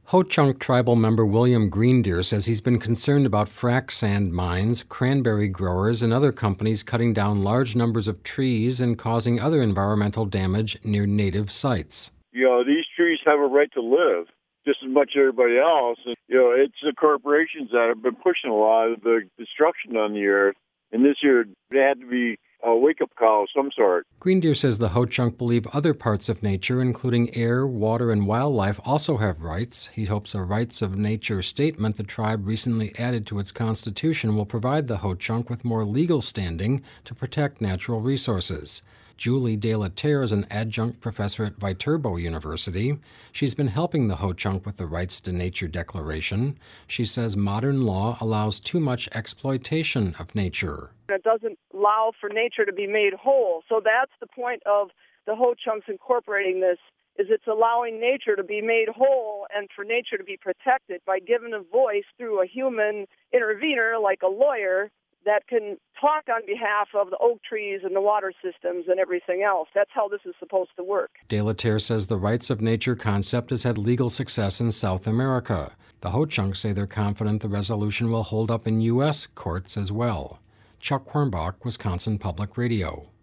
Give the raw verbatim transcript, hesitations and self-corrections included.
Ho-Chunk tribal member William Greendeer says he's been concerned about frac sand mines, cranberry growers, and other companies cutting down large numbers of trees and causing other environmental damage near native sites. You know, these trees have a right to live just as much as everybody else. And, you know, it's the corporations that have been pushing a lot of the destruction on the earth. And this year, it had to be a wake-up call of some sort. Greendeer says the Ho-Chunk believe other parts of nature, including air, water, and wildlife, also have rights. He hopes a rights of nature statement the tribe recently added to its constitution will provide the Ho-Chunk with more legal standing to protect natural resources. Julie De La Terre is an adjunct professor at Viterbo University. She's been helping the Ho-Chunk with the Rights to Nature Declaration. She says modern law allows too much exploitation of nature. It doesn't allow for nature to be made whole. So that's the point of the Ho-Chunks incorporating this, is it's allowing nature to be made whole and for nature to be protected by giving a voice through a human intervener like a lawyer that can talk on behalf of the oak trees and the water systems and everything else. That's how this is supposed to work. De La Terre says the rights of nature concept has had legal success in South America. The Ho-Chunks say they're confident the resolution will hold up in U S courts as well. Chuck Hornbach, Wisconsin Public Radio.